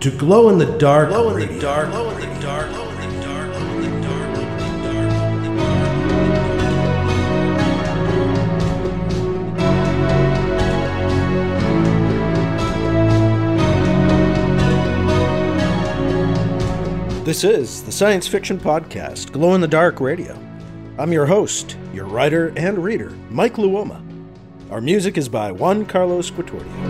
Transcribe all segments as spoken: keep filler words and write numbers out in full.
to Glow in the Dark Glow in Radio. the dark. Glow in the dark. Glow in the dark. Glow in the dark. Glow in the dark. This is the science fiction podcast, Glow in the Dark Radio. I'm your host, your writer and reader, Mike Luoma. Our music is by Juan Carlos Quatordio.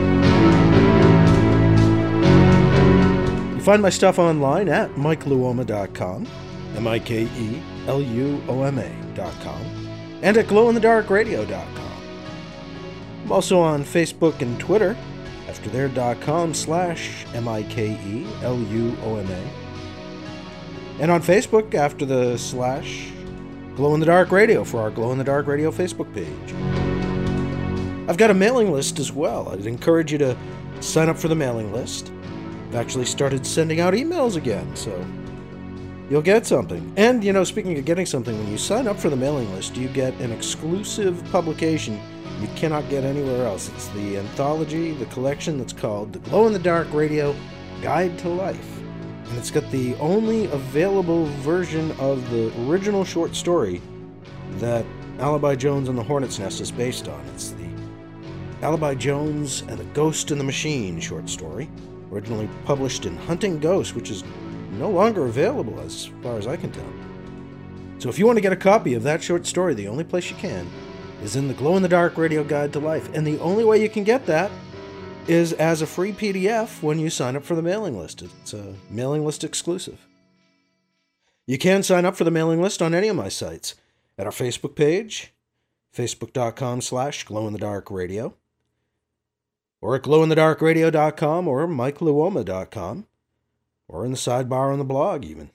You find my stuff online at mike luoma dot com, M I K E L U O M A dot com, and at glow in the dark radio dot com. I'm also on Facebook and Twitter, after there dot com slash M I K E L U O M A. And on Facebook, after the slash Glow in the Dark Radio for our Glow in the Dark Radio Facebook page. I've got a mailing list as well. I'd encourage you to sign up for the mailing list. I've actually started sending out emails again, so you'll get something. And, you know, speaking of getting something, when you sign up for the mailing list, you get an exclusive publication you cannot get anywhere else. It's the anthology, the collection that's called The Glow in the Dark Radio Guide to Life. And it's got the only available version of the original short story that Alibi Jones and the Hornet's Nest is based on. It's the Alibi Jones and the Ghost in the Machine short story, originally published in Hunting Ghost, which is no longer available as far as I can tell. So if you want to get a copy of that short story, the only place you can is in the Glow in the Dark Radio Guide to Life. And the only way you can get that is as a free P D F when you sign up for the mailing list. It's a mailing list exclusive. You can sign up for the mailing list on any of my sites. At our Facebook page, facebook.com slash glow in the dark radio, or at glow in the dark radio dot com, or mike luoma dot com, or in the sidebar on the blog even.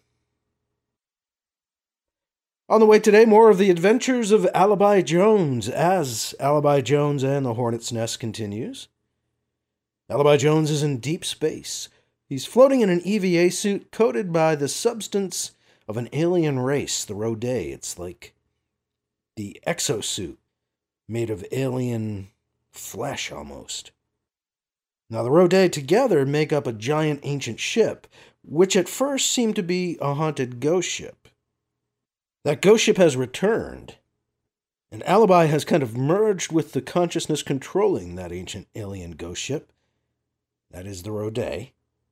On the way today, more of the adventures of Alibi Jones as Alibi Jones and the Hornet's Nest continues. Alibi Jones is in deep space. He's floating in an E V A suit coated by the substance of an alien race, the Rodé. It's like the exosuit made of alien flesh almost. Now the Rodé together make up a giant ancient ship, which at first seemed to be a haunted ghost ship. That ghost ship has returned, and Alibi has kind of merged with the consciousness controlling that ancient alien ghost ship. That is the Rodé.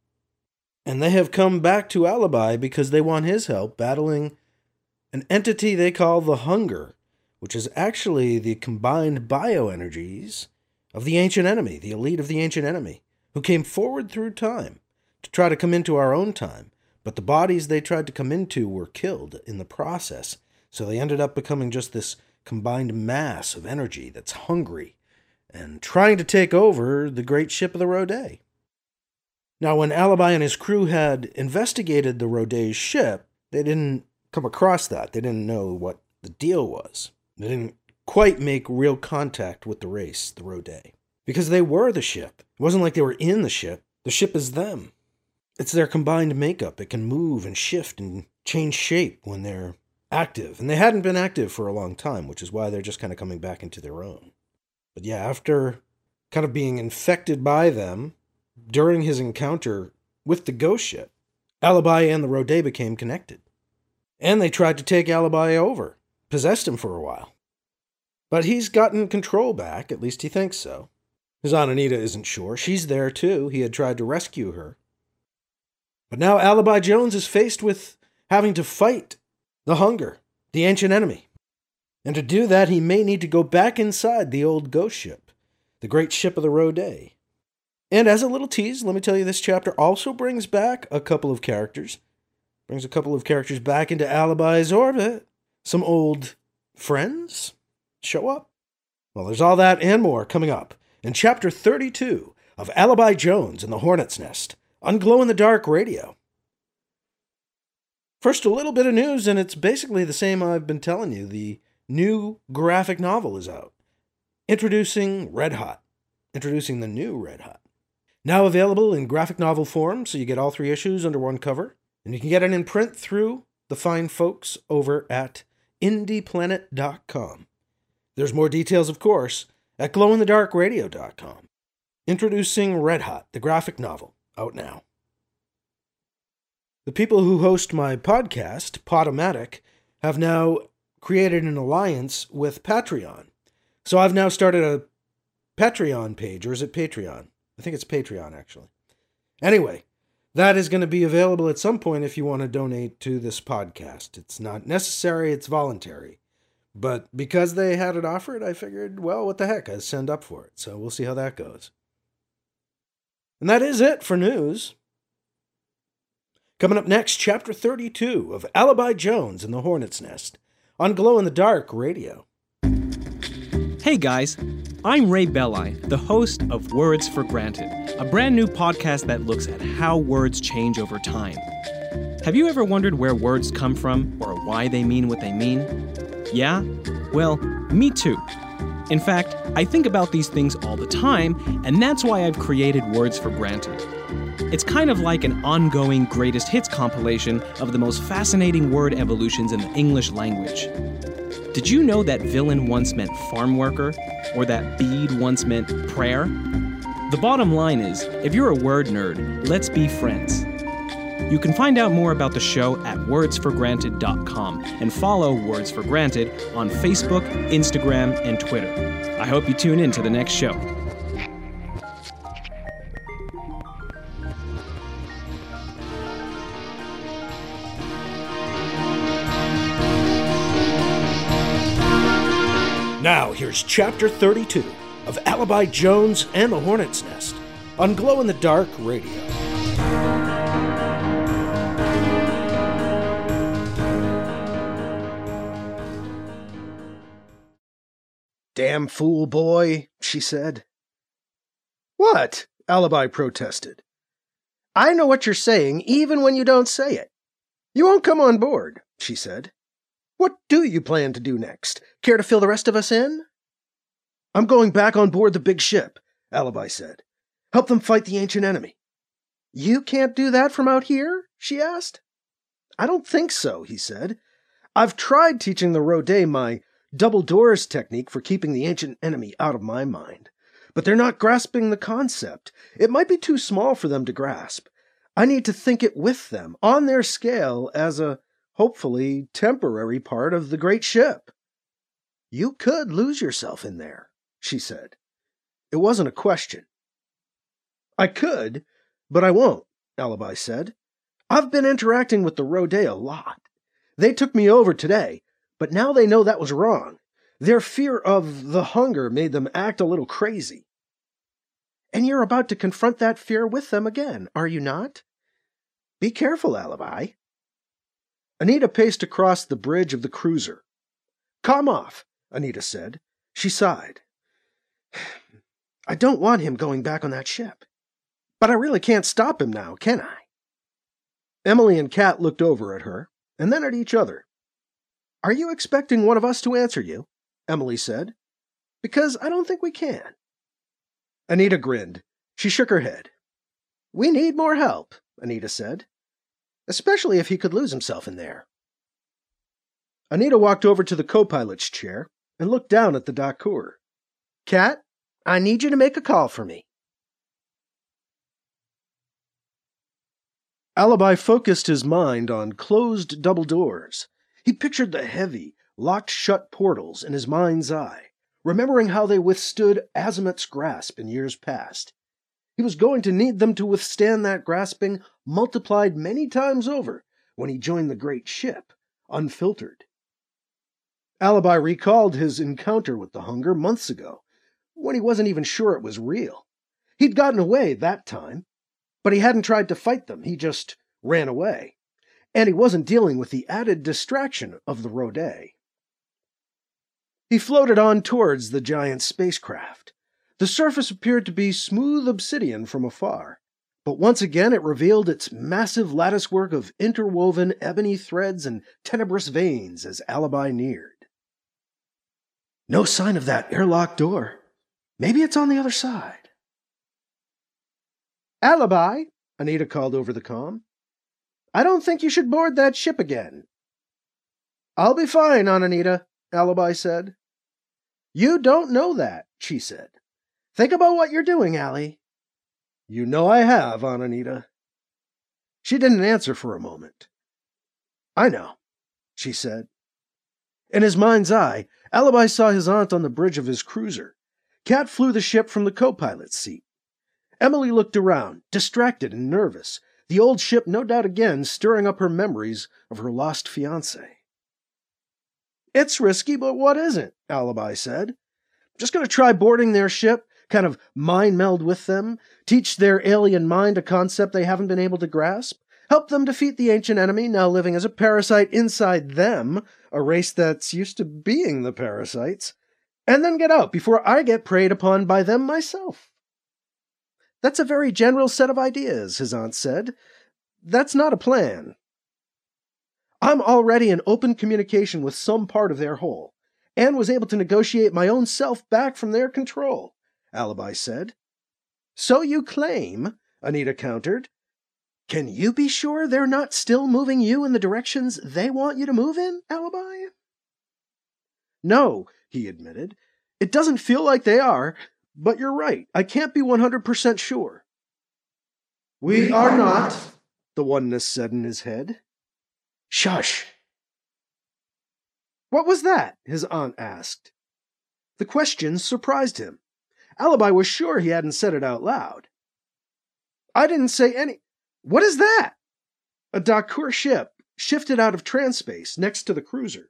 And they have come back to Alibi because they want his help battling an entity they call the Hunger, which is actually the combined bioenergies of the ancient enemy, the elite of the ancient enemy, who came forward through time to try to come into our own time. But the bodies they tried to come into were killed in the process, so they ended up becoming just this combined mass of energy that's hungry and trying to take over the great ship of the Rodé. Now, when Alibi and his crew had investigated the Rodé's ship, they didn't come across that. They didn't know what the deal was. They didn't quite make real contact with the race, the Rodé, because they were the ship. It wasn't like they were in the ship. The ship is them. It's their combined makeup. It can move and shift and change shape when they're active. And they hadn't been active for a long time, which is why they're just kind of coming back into their own. But yeah, after kind of being infected by them, during his encounter with the ghost ship, Alibi and the Rodé became connected. And they tried to take Alibi over, possessed him for a while. But he's gotten control back, at least he thinks so. His Aunt Anita isn't sure. She's there too. He had tried to rescue her. But now Alibi Jones is faced with having to fight the Hunger, the ancient enemy. And to do that, he may need to go back inside the old ghost ship, the great ship of the Rodé. And as a little tease, let me tell you, this chapter also brings back a couple of characters. Brings a couple of characters back into Alibi's orbit. Some old friends show up. Well, there's all that and more coming up in Chapter thirty-two of Alibi Jones and the Hornet's Nest on Glow in the Dark Radio. First, a little bit of news, and it's basically the same I've been telling you. The new graphic novel is out. Introducing Red Hot. Introducing the new Red Hot. Now available in graphic novel form, so you get all three issues under one cover. And you can get it in print through the fine folks over at indie planet dot com. There's more details, of course, at glow in the dark radio dot com. Introducing Red Hot, the graphic novel, out now. The people who host my podcast, Podomatic, have now created an alliance with Patreon. So I've now started a Patreon page, or is it Patreon? I think it's Patreon, actually. Anyway, that is going to be available at some point if you want to donate to this podcast. It's not necessary, it's voluntary. But because they had it offered, I figured, well, what the heck, I'd send up for it. So we'll see how that goes. And that is it for news. Coming up next, Chapter thirty-two of Alibi Jones and the Hornet's Nest on Glow in the Dark Radio. Hey guys, I'm Ray Belli, the host of Words for Granted, a brand new podcast that looks at how words change over time. Have you ever wondered where words come from or why they mean what they mean? Yeah? Well, me too. In fact, I think about these things all the time, and that's why I've created Words for Granted. It's kind of like an ongoing greatest hits compilation of the most fascinating word evolutions in the English language. Did you know that villain once meant farm worker, or that bead once meant prayer? The bottom line is, if you're a word nerd, let's be friends. You can find out more about the show at words for granted dot com and follow Words for Granted on Facebook, Instagram, and Twitter. I hope you tune in to the next show. Now, here's Chapter thirty-two of Alibi Jones and the Hornet's Nest on Glow in the Dark Radio. Damn fool boy, she said. What? Alibi protested. I know what you're saying, even when you don't say it. You won't come on board, she said. What do you plan to do next? Care to fill the rest of us in? I'm going back on board the big ship, Alibi said. Help them fight the ancient enemy. You can't do that from out here? She asked. I don't think so, he said. I've tried teaching the Rodet my double doors technique for keeping the ancient enemy out of my mind. But they're not grasping the concept. It might be too small for them to grasp. I need to think it with them, on their scale, as a, hopefully, temporary part of the great ship. You could lose yourself in there, she said. It wasn't a question. I could, but I won't, Alibi said. I've been interacting with the Rodet a lot. They took me over today, but now they know that was wrong. Their fear of the hunger made them act a little crazy. And you're about to confront that fear with them again, are you not? Be careful, Alibi. Anita paced across the bridge of the cruiser. Calm off, Anita said. She sighed. I don't want him going back on that ship. But I really can't stop him now, can I? Emily and Kat looked over at her, and then at each other. Are you expecting one of us to answer you? Emily said. Because I don't think we can. Anita grinned. She shook her head. We need more help, Anita said. Especially if he could lose himself in there. Anita walked over to the co-pilot's chair and looked down at the Dakur. Kat, I need you to make a call for me. Alibi focused his mind on closed double doors. He pictured the heavy, locked-shut portals in his mind's eye, remembering how they withstood Azimuth's grasp in years past. He was going to need them to withstand that grasping multiplied many times over when he joined the great ship, unfiltered. Alibi recalled his encounter with the hunger months ago, when he wasn't even sure it was real. He'd gotten away that time, but he hadn't tried to fight them, he just ran away. And he wasn't dealing with the added distraction of the Rodet. He floated on towards the giant spacecraft. The surface appeared to be smooth obsidian from afar, but once again it revealed its massive latticework of interwoven ebony threads and tenebrous veins as Alibi neared. No sign of that airlock door. Maybe it's on the other side. Alibi, Anita called over the comm. I don't think you should board that ship again. I'll be fine, Aunt Anita, Alibi said. You don't know that, she said. Think about what you're doing, Allie. You know I have, Aunt Anita. She didn't answer for a moment. "I know," she said. In his mind's eye, Alibi saw his aunt on the bridge of his cruiser. Kat flew the ship from the co-pilot's seat. Emily looked around, distracted and nervous, the old ship no doubt again stirring up her memories of her lost fiancé. "It's risky, but what isn't?" Alibi said. "Just going to try boarding their ship, kind of mind meld with them, teach their alien mind a concept they haven't been able to grasp, help them defeat the ancient enemy now living as a parasite inside them, a race that's used to being the parasites, and then get out before I get preyed upon by them myself." "That's a very general set of ideas," his aunt said. "That's not a plan." "I'm already in open communication with some part of their whole, and was able to negotiate my own self back from their control," Alibi said. "So you claim," Anita countered. "Can you be sure they're not still moving you in the directions they want you to move in, Alibi?" "No," he admitted. "It doesn't feel like they are, but you're right. I can't be one hundred percent sure." "We are not," the oneness said in his head. "Shush!" "What was that?" his aunt asked. The question surprised him. Alibi was sure he hadn't said it out loud. "I didn't say any... What is that?" A Dakur ship shifted out of transspace next to the cruiser.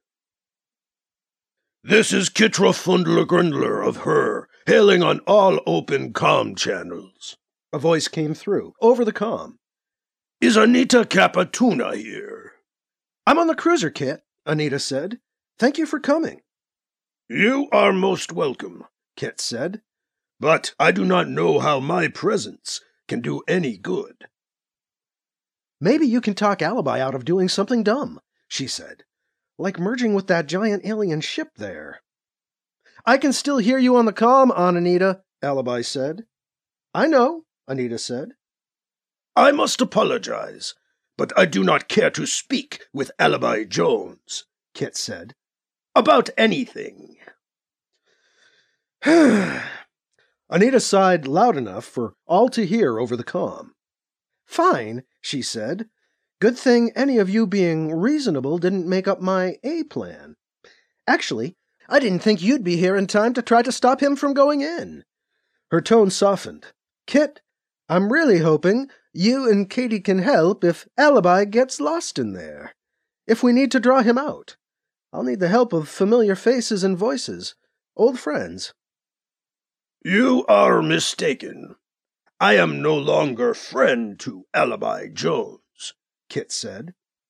"This is Kitra Fundler Grundler of Her, hailing on all open comm channels," a voice came through, over the comm. "Is Anita Capituna here?" "I'm on the cruiser, Kit," Anita said. "Thank you for coming." "You are most welcome," Kit said. "But I do not know how my presence can do any good." "Maybe you can talk Alibi out of doing something dumb," she said. "Like merging with that giant alien ship there." "I can still hear you on the comm, Aunt Anita," Alibi said. "I know," Anita said. "I must apologize, but I do not care to speak with Alibi Jones," Kit said, "about anything." Anita sighed loud enough for all to hear over the comm. "Fine," she said. "Good thing any of you being reasonable didn't make up my A plan. Actually, I didn't think you'd be here in time to try to stop him from going in." Her tone softened. "Kit, I'm really hoping you and Katie can help if Alibi gets lost in there. If we need to draw him out, I'll need the help of familiar faces and voices, old friends." "You are mistaken. I am no longer friend to Alibi Jones," Kit said.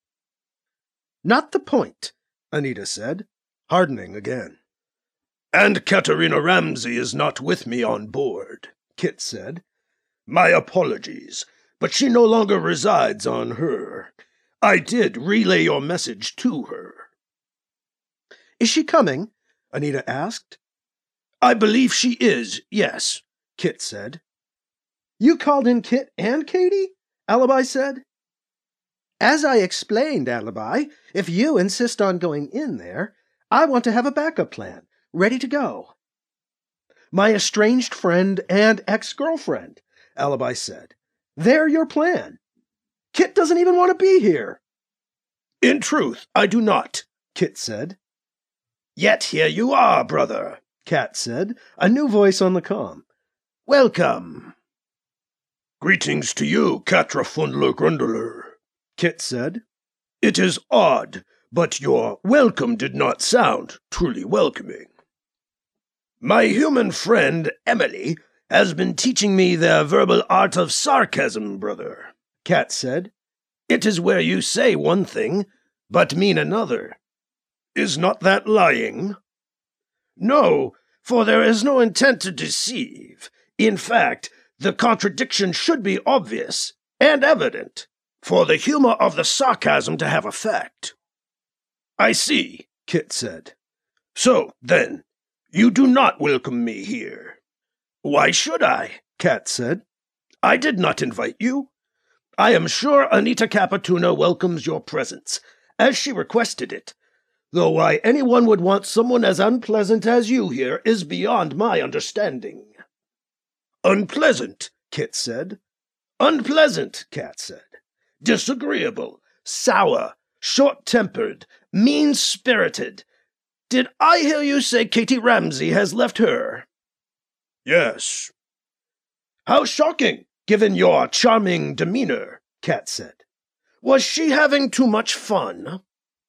"Not the point," Anita said, hardening again. "And Katerina Ramsey is not with me on board," Kit said. "My apologies, but she no longer resides on Her. I did relay your message to her." "Is she coming?" Anita asked. "I believe she is, yes," Kit said. "You called in Kit and Katie?" Alibi said. "As I explained, Alibi, if you insist on going in there, I want to have a backup plan, ready to go." "My estranged friend and ex-girlfriend," Alibi said. "They're your plan. Kit doesn't even want to be here." "In truth, I do not," Kit said. "Yet here you are, brother," Kat said, a new voice on the comm. "Welcome." "Greetings to you, Katra Fundler Grundler," Kit said. "It is odd, but your welcome did not sound truly welcoming." "My human friend, Emily, has been teaching me the verbal art of sarcasm, brother," Kat said. "It is where you say one thing, but mean another." "Is not that lying?" "No, for there is no intent to deceive. In fact, the contradiction should be obvious and evident, for the humor of the sarcasm to have effect." "I see," Kit said. "So, then, you do not welcome me here." "Why should I?" Kat said. "I did not invite you. I am sure Anita Capituna welcomes your presence, as she requested it, though why anyone would want someone as unpleasant as you here is beyond my understanding." "Unpleasant," Kit said. "Unpleasant," Kat said. disagreeable, sour, short-tempered, mean-spirited. Did I hear you say Katie Ramsay has left her? Yes. How shocking, given your charming demeanor, Kat said. Was she having too much fun?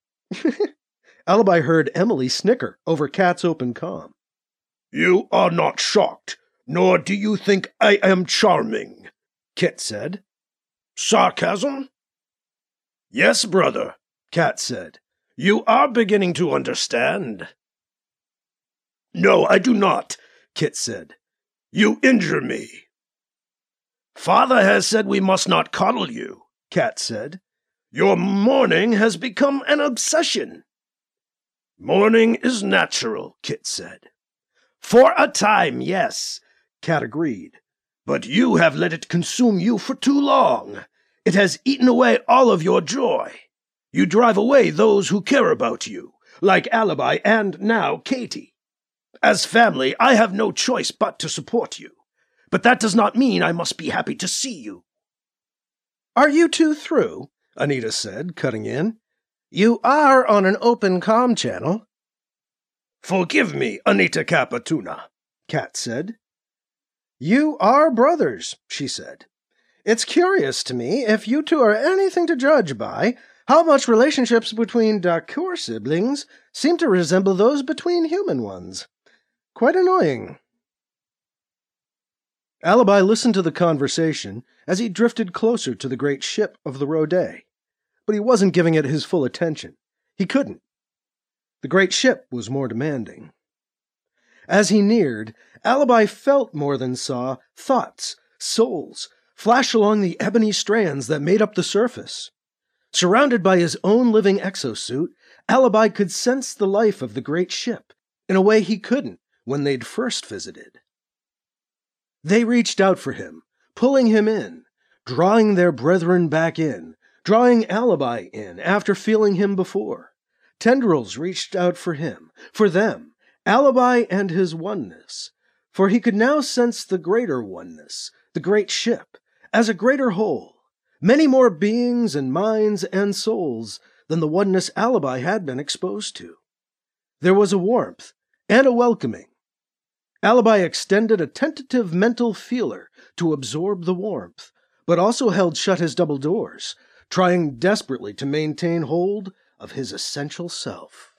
Alibi heard Emily snicker over Kat's open comm. You are not shocked, nor do you think I am charming, Kit said. Sarcasm? Yes, brother, Kat said. You are beginning to understand. No, I do not, Kit said. You injure me. Father has said we must not coddle you, Kat said. Your mourning has become an obsession. Mourning is natural, Kit said. For a time, yes, Kat agreed. But you have let it consume you for too long. It has eaten away all of your joy. You drive away those who care about you, like Alibi and now Katie. As family, I have no choice but to support you. But that does not mean I must be happy to see you. Are you two through? Anita said, cutting in. You are on an open comm channel. Forgive me, Anita Capituna, Kat said. You are brothers, she said. It's curious to me, if you two are anything to judge by, how much relationships between Dacour siblings seem to resemble those between human ones. Quite annoying. Alibi listened to the conversation as he drifted closer to the great ship of the Rodet, but he wasn't giving it his full attention. He couldn't. The great ship was more demanding. As he neared, Alibi felt more than saw thoughts, souls, flash along the ebony strands that made up the surface. Surrounded by his own living exosuit, Alibi could sense the life of the great ship in a way he couldn't when they'd first visited. They reached out for him, pulling him in, drawing their brethren back in, drawing Alibi in after feeling him before. Tendrils reached out for him, for them, Alibi and his oneness, for he could now sense the greater oneness, the great ship, as a greater whole, many more beings and minds and souls than the oneness Alibi had been exposed to. There was a warmth and a welcoming. Alibi extended a tentative mental feeler to absorb the warmth, but also held shut his double doors, trying desperately to maintain hold of his essential self.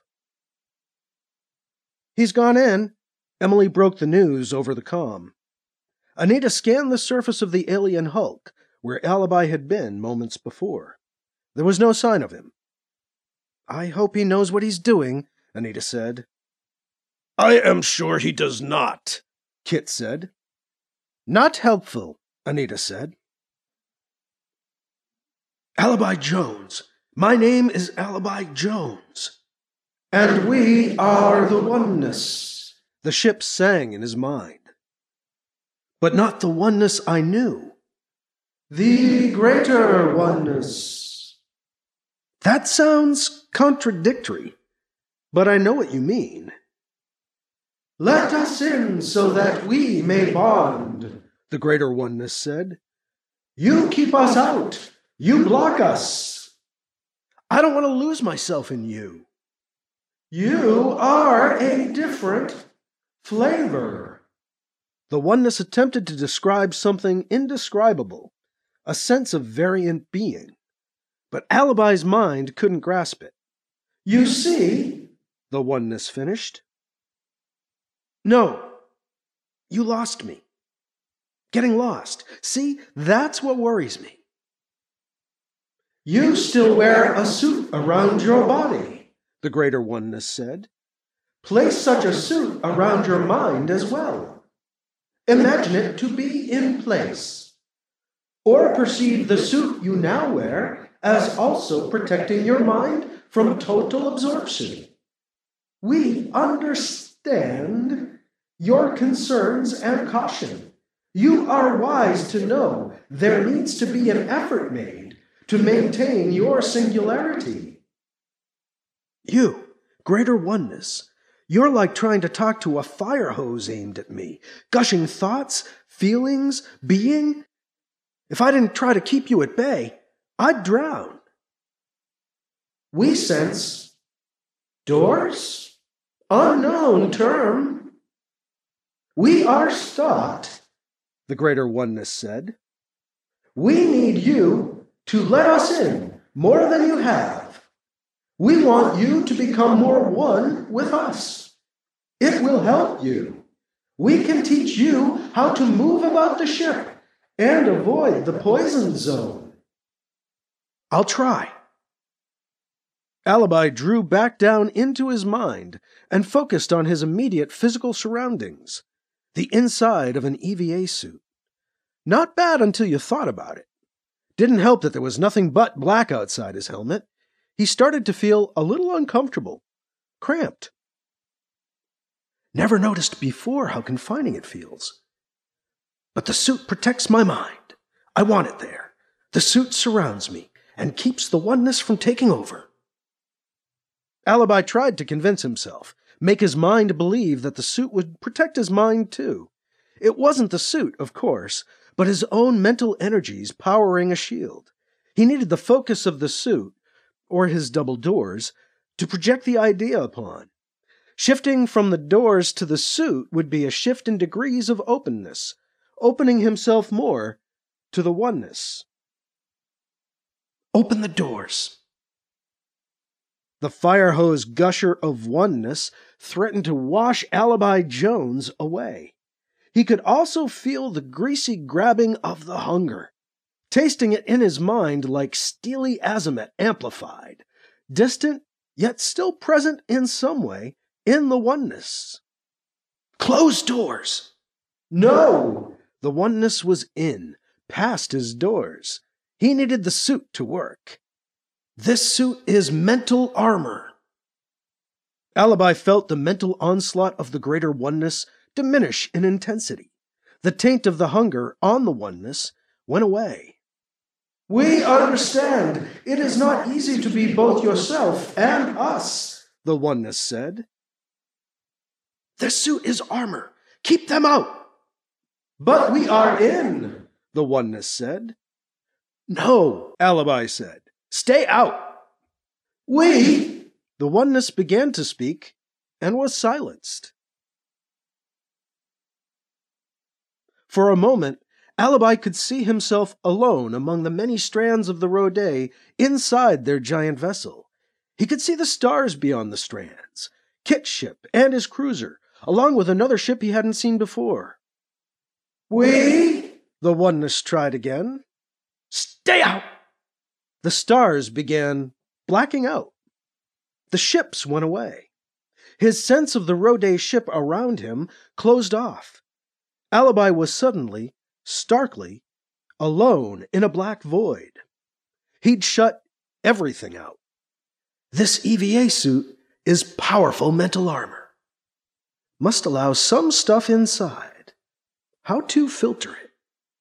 He's gone in, Emily broke the news over the comm. Anita scanned the surface of the alien hulk, where Alibi had been moments before. There was no sign of him. I hope he knows what he's doing, Anita said. I am sure he does not, Kit said. Not helpful, Anita said. Alibi Jones. My name is Alibi Jones. And we are the oneness, the ship sang in his mind. But not the oneness I knew. The greater oneness. That sounds contradictory, but I know what you mean. Let us in so that we may bond, the greater oneness said. You keep us out. You block us. I don't want to lose myself in you. You are a different flavor. The oneness attempted to describe something indescribable, a sense of variant being, but Alibi's mind couldn't grasp it. You see, the oneness finished. No, you lost me. Getting lost. See, that's what worries me. You still wear a suit around your body, the greater oneness said. Place such a suit around your mind as well. Imagine it to be in place. Or perceive the suit you now wear as also protecting your mind from total absorption. We understand your concerns and caution. You are wise to know there needs to be an effort made to maintain your singularity. You, greater oneness, you're like trying to talk to a fire hose aimed at me, gushing thoughts, feelings, being. If I didn't try to keep you at bay, I'd drown. We sense doors? Unknown term. We are stopped, the Greater Oneness said. We need you to let us in more than you have. We want you to become more one with us. It will help you. We can teach you how to move about the ship and avoid the poison zone. I'll try. Alibi drew back down into his mind and focused on his immediate physical surroundings, the inside of an E V A suit. Not bad until you thought about it. Didn't help that there was nothing but black outside his helmet. He started to feel a little uncomfortable, cramped. Never noticed before how confining it feels. But the suit protects my mind. I want it there. The suit surrounds me and keeps the oneness from taking over. Alibi tried to convince himself, make his mind believe that the suit would protect his mind too. It wasn't the suit, of course, but his own mental energies powering a shield. He needed the focus of the suit, or his double doors, to project the idea upon. Shifting from the doors to the suit would be a shift in degrees of openness, opening himself more to the oneness. Open the doors. The fire hose gusher of oneness threatened to wash Alibi Jones away. He could also feel the greasy grabbing of the hunger, tasting it in his mind like steely azimuth amplified, distant yet still present in some way in the oneness. Close doors! No! The oneness was in, past his doors. He needed the suit to work. This suit is mental armor. Alibi felt the mental onslaught of the greater oneness diminish in intensity. The taint of the hunger on the oneness went away. We understand it is not easy to be both yourself and us, the oneness said. This suit is armor. Keep them out. But we are in, the oneness said. No, Alibi said. Stay out. We, the oneness began to speak and was silenced. For a moment, Alibi could see himself alone among the many strands of the Rodé inside their giant vessel. He could see the stars beyond the strands, Kit's ship and his cruiser, along with another ship he hadn't seen before. We, the oneness tried again. Stay out! The stars began blacking out. The ships went away. His sense of the Rodé ship around him closed off. Alibi was suddenly, starkly, alone in a black void. He'd shut everything out. This E V A suit is powerful mental armor. Must allow some stuff inside. How to filter it?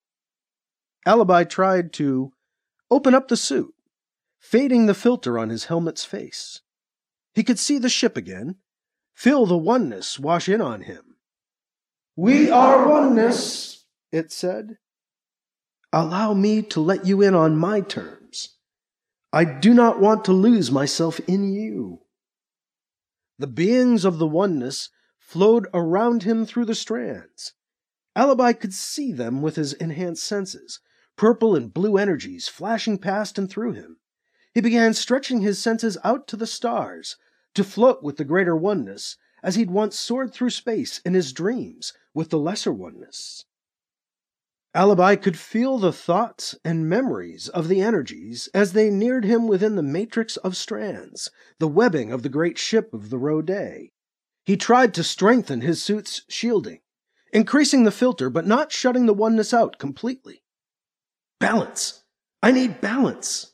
Alibi tried to open up the suit, fading the filter on his helmet's face. He could see the ship again, feel the oneness wash in on him. We are oneness, it said. Allow me to let you in on my terms. I do not want to lose myself in you. The beings of the oneness flowed around him through the strands. Alibi could see them with his enhanced senses, purple and blue energies flashing past and through him. He began stretching his senses out to the stars, to float with the greater oneness, as he'd once soared through space in his dreams with the lesser oneness. Alibi could feel the thoughts and memories of the energies as they neared him within the matrix of strands, the webbing of the great ship of the Rodé. He tried to strengthen his suit's shielding, increasing the filter but not shutting the oneness out completely. Balance. I need balance.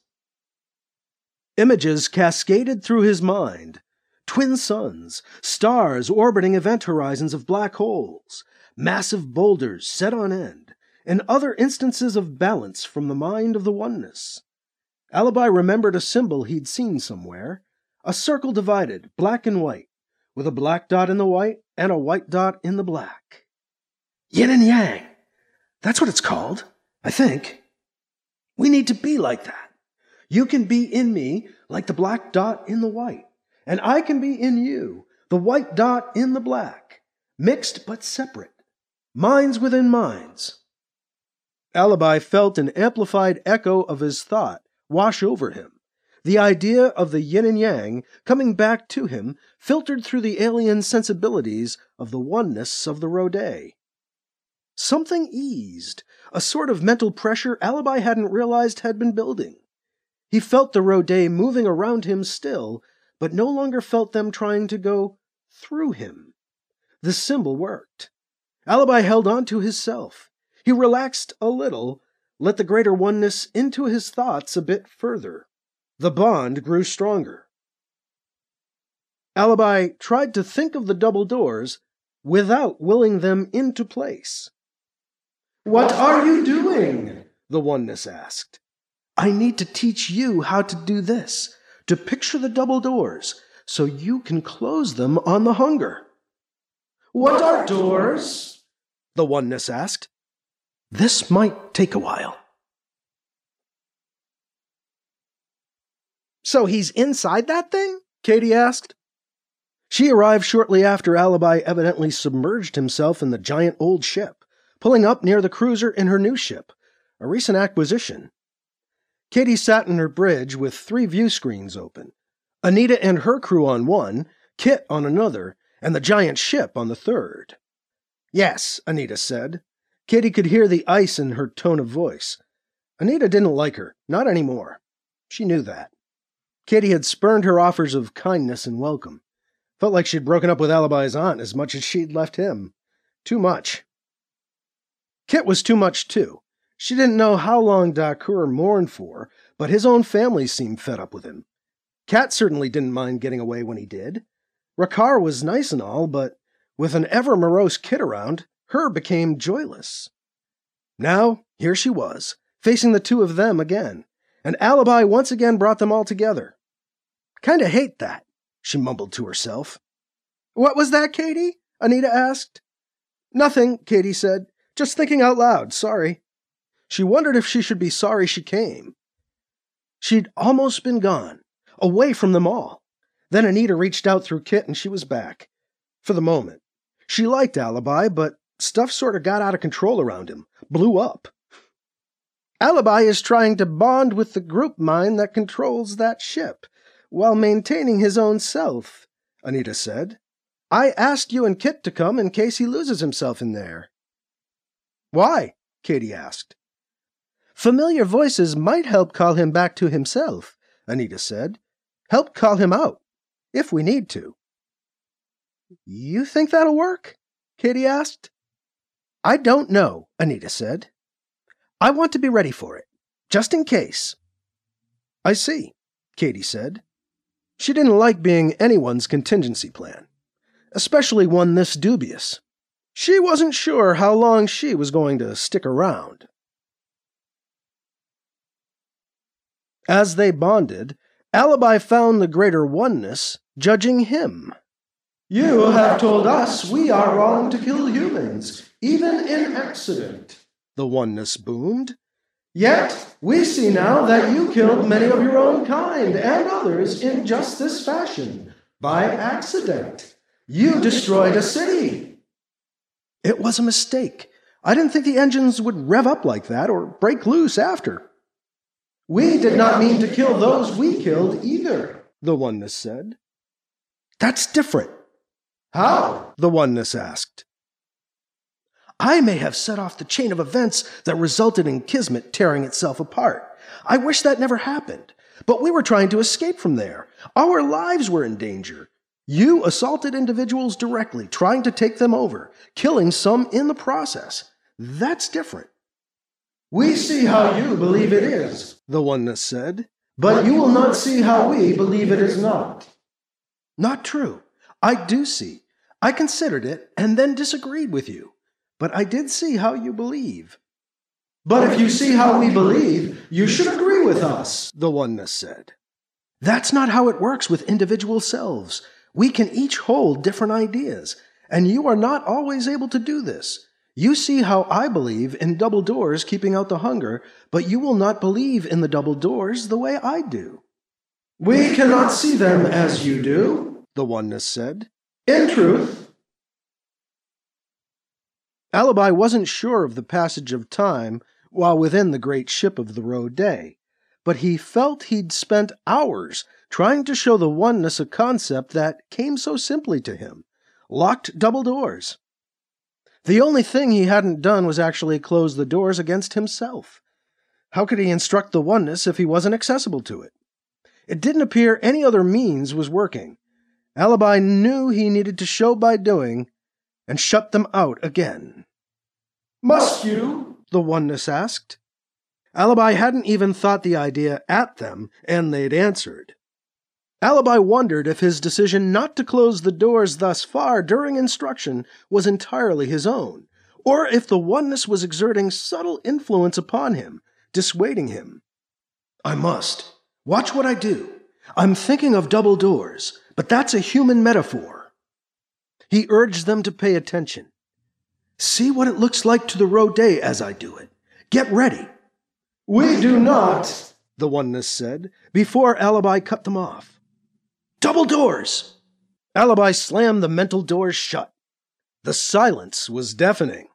Images cascaded through his mind. Twin suns, stars orbiting event horizons of black holes, massive boulders set on end, and other instances of balance from the mind of the oneness. Alibi remembered a symbol he'd seen somewhere, a circle divided, black and white, with a black dot in the white and a white dot in the black. Yin and yang. That's what it's called, I think. We need to be like that. You can be in me like the black dot in the white, and I can be in you, the white dot in the black, mixed but separate, minds within minds. Alibi felt an amplified echo of his thought wash over him. The idea of the yin and yang coming back to him filtered through the alien sensibilities of the oneness of the Rodé. Something eased, a sort of mental pressure Alibi hadn't realized had been building. He felt the Rodé moving around him still, but no longer felt them trying to go through him. The symbol worked. Alibi held on to his self. He relaxed a little, let the greater oneness into his thoughts a bit further. The bond grew stronger. Alibi tried to think of the double doors without willing them into place. "What are you doing?" the oneness asked. "I need to teach you how to do this, to picture the double doors, so you can close them on the hunger." "What are doors?" the oneness asked. "This might take a while." "So he's inside that thing?" Katie asked. She arrived shortly after Alibi evidently submerged himself in the giant old ship, pulling up near the cruiser in her new ship, a recent acquisition. Katie sat in her bridge with three view screens open, Anita and her crew on one, Kit on another, and the giant ship on the third. "Yes," Anita said. Katie could hear the ice in her tone of voice. Anita didn't like her, not anymore. She knew that. Katie had spurned her offers of kindness and welcome. Felt like she'd broken up with Alibi's aunt as much as she'd left him. Too much. Kit was too much, too. She didn't know how long Dakur mourned for, but his own family seemed fed up with him. Kat certainly didn't mind getting away when he did. Rakar was nice and all, but with an ever-morose Kit around, her became joyless. Now, here she was, facing the two of them again, and Alibi once again brought them all together. "Kinda hate that," she mumbled to herself. "What was that, Katie?" Anita asked. "Nothing," Katie said. "Just thinking out loud, sorry." She wondered if she should be sorry she came. She'd almost been gone, away from them all. Then Anita reached out through Kit and she was back. For the moment. She liked Alibi, but stuff sort of got out of control around him, blew up. "Alibi is trying to bond with the group mind that controls that ship, while maintaining his own self," Anita said. "I asked you and Kit to come in case he loses himself in there." "Why?" Katie asked. "Familiar voices might help call him back to himself," Anita said. "Help call him out, if we need to." "You think that'll work?" Katie asked. "I don't know," Anita said. "I want to be ready for it, just in case." "I see," Katie said. She didn't like being anyone's contingency plan, especially one this dubious. She wasn't sure how long she was going to stick around. As they bonded, Alibi found the greater oneness judging him. "You have told us we are wrong to kill humans, even in accident," the oneness boomed. "Yet we see now that you killed many of your own kind and others in just this fashion, by accident. You destroyed a city." "It was a mistake. I didn't think the engines would rev up like that or break loose after." "We did not mean to kill those we killed either," the oneness said. "That's different." "How?" the oneness asked. "I may have set off the chain of events that resulted in Kismet tearing itself apart. I wish that never happened. But we were trying to escape from there. Our lives were in danger. You assaulted individuals directly, trying to take them over, killing some in the process. That's different." "We see how you believe it is," the oneness said. "But you will not see how we believe it is not." "Not true. I do see. I considered it and then disagreed with you. But I did see how you believe." "But if you see how we believe, you should agree with us," the oneness said. "That's not how it works with individual selves. We can each hold different ideas, and you are not always able to do this. You see how I believe in double doors keeping out the hunger, but you will not believe in the double doors the way I do." "We cannot see them as you do," the Oneness said. "In truth." Alibi wasn't sure of the passage of time while within the great ship of the Rodé, but he felt he'd spent hours trying to show the Oneness a concept that came so simply to him: locked double doors. The only thing he hadn't done was actually close the doors against himself. How could he instruct the Oneness if he wasn't accessible to it? It didn't appear any other means was working. Alibi knew he needed to show by doing, and shut them out again. "Must you?" the Oneness asked. Alibi hadn't even thought the idea at them, and they'd answered. Alibi wondered if his decision not to close the doors thus far during instruction was entirely his own, or if the Oneness was exerting subtle influence upon him, dissuading him. "I must. Watch what I do. I'm thinking of double doors, but that's a human metaphor." He urged them to pay attention. "See what it looks like to the Rodé as I do it. Get ready." "We do not," the Oneness said, before Alibi cut them off. "Double doors!" Alibi slammed the mental doors shut. The silence was deafening.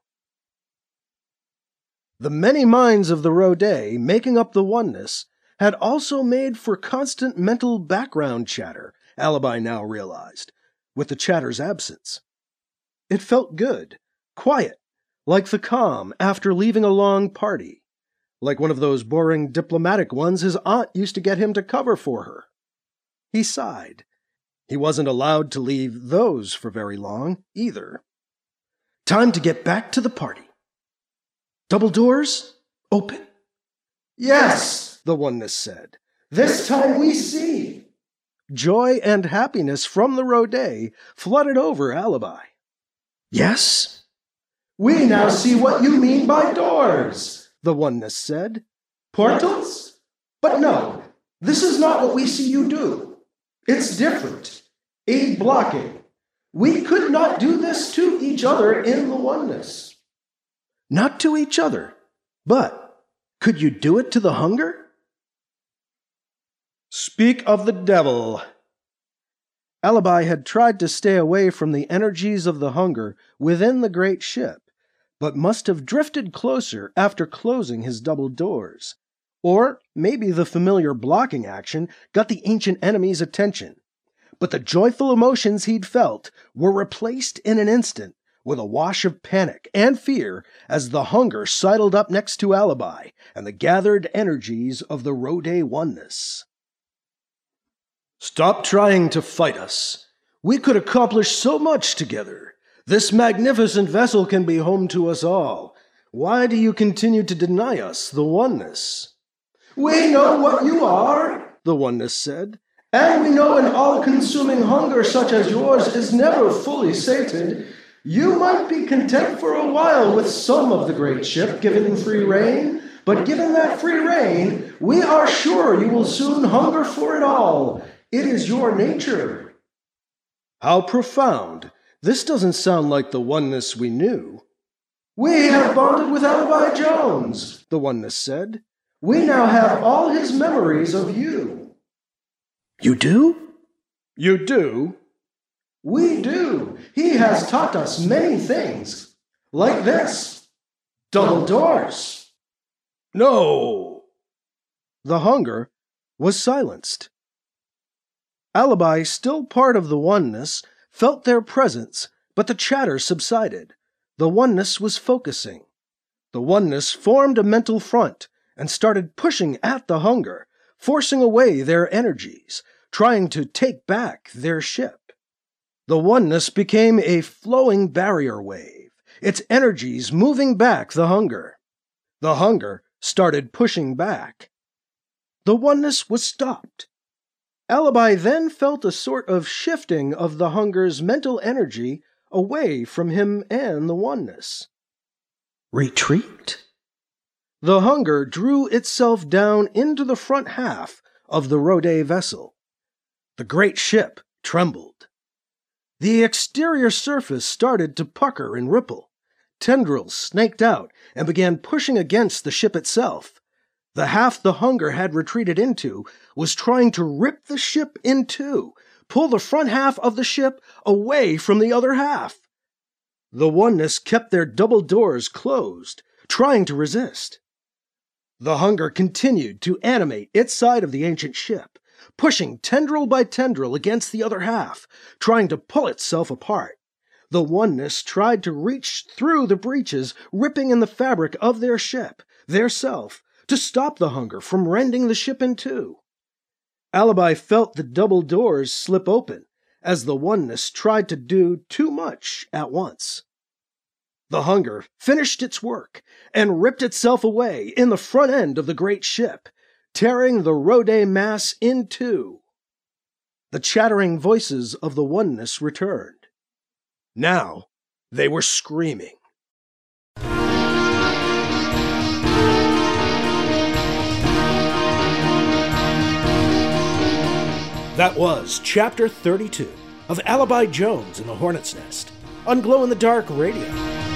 The many minds of the Rodé, making up the Oneness, had also made for constant mental background chatter, Alibi now realized, with the chatter's absence. It felt good, quiet, like the calm after leaving a long party, like one of those boring diplomatic ones his aunt used to get him to cover for her. He sighed. He wasn't allowed to leave those for very long, either. Time to get back to the party. Double doors, open. "Yes," the Oneness said. "This time we see." Joy and happiness from the Rodé flooded over Alibi. "Yes?" "We now see what you mean by doors," the Oneness said. "Portals? But no, this is not what we see you do. It's different. Aid blocking. We could not do this to each other in the Oneness." "Not to each other, but could you do it to the hunger?" "Speak of the devil." Alibi had tried to stay away from the energies of the hunger within the great ship, but must have drifted closer after closing his double doors. Or maybe the familiar blocking action got the ancient enemy's attention. But the joyful emotions he'd felt were replaced in an instant with a wash of panic and fear as the hunger sidled up next to Alibi and the gathered energies of the Rodé Oneness. "Stop trying to fight us. We could accomplish so much together. This magnificent vessel can be home to us all. Why do you continue to deny us the Oneness?" "We know what you are," the Oneness said. "And we know an all-consuming hunger such as yours is never fully sated. You might be content for a while with some of the great ship given free rein, but given that free rein, we are sure you will soon hunger for it all. It is your nature." "How profound. This doesn't sound like the Oneness we knew." "We have bonded with Alibi Jones," the Oneness said. "We now have all his memories of you." "You do?" "You do?" "We do. He has taught us many things. Like this. Double doors." "No!" The hunger was silenced. Alibi, still part of the Oneness, felt their presence, but the chatter subsided. The Oneness was focusing. The Oneness formed a mental front and started pushing at the hunger, forcing away their energies, trying to take back their ship. The Oneness became a flowing barrier wave, its energies moving back the hunger. The hunger started pushing back. The Oneness was stopped. Alibi then felt a sort of shifting of the hunger's mental energy away from him and the Oneness. Retreat? The hunger drew itself down into the front half of the Rodé vessel. The great ship trembled. The exterior surface started to pucker and ripple. Tendrils snaked out and began pushing against the ship itself. The half the hunger had retreated into was trying to rip the ship in two, pull the front half of the ship away from the other half. The oneness kept their double doors closed, trying to resist. The hunger continued to animate its side of the ancient ship, pushing tendril by tendril against the other half, trying to pull itself apart. The oneness tried to reach through the breaches, ripping in the fabric of their ship, their self, to stop the hunger from rending the ship in two. Alibi felt the double doors slip open as the oneness tried to do too much at once. The hunger finished its work and ripped itself away in the front end of the great ship, tearing the Rode mass in two. The chattering voices of the oneness returned. Now they were screaming. That was Chapter thirty-two of Alibi Jones and the Hornet's Nest on Glow in the Dark Radio.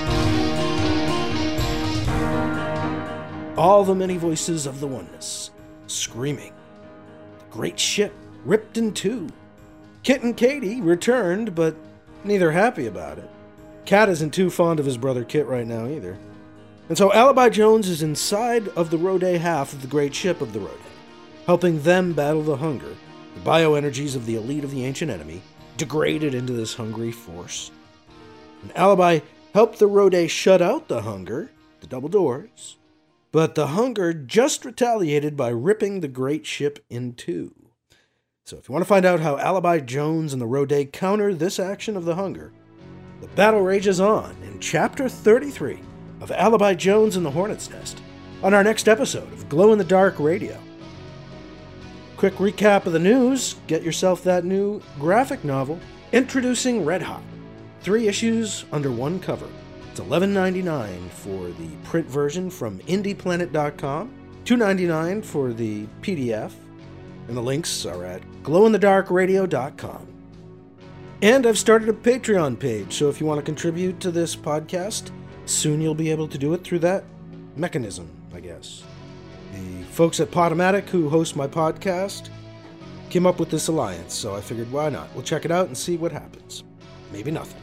All the many voices of the oneness, screaming. The great ship ripped in two. Kit and Katie returned, but neither happy about it. Cat isn't too fond of his brother Kit right now either. And so Alibi Jones is inside of the Rode half of the great ship of the Rode, helping them battle the hunger. The bioenergies of the elite of the ancient enemy degraded into this hungry force. And Alibi helped the Rode shut out the hunger, the double doors, but the hunger just retaliated by ripping the great ship in two. So if you want to find out how Alibi Jones and the Rode counter this action of the hunger, the battle rages on in Chapter thirty-three of Alibi Jones and the Hornet's Nest on our next episode of Glow in the Dark Radio. Quick recap of the news, get yourself that new graphic novel, Introducing Red Hot. Three issues under one cover. It's eleven ninety-nine for the print version from indie planet dot com, two ninety-nine for the P D F, and the links are at glow in the dark radio dot com. And I've started a Patreon page, so if you want to contribute to this podcast, soon you'll be able to do it through that mechanism, I guess. The folks at Podomatic who host my podcast came up with this alliance, so I figured why not? We'll check it out and see what happens. Maybe nothing.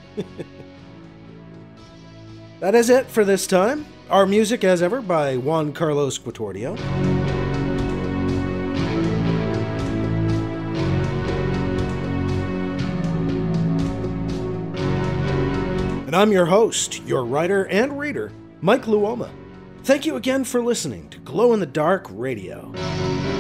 That is it for this time. Our music, as ever, by Juan Carlos Quatordio. And I'm your host, your writer and reader, Mike Luoma. Thank you again for listening to Glow in the Dark Radio.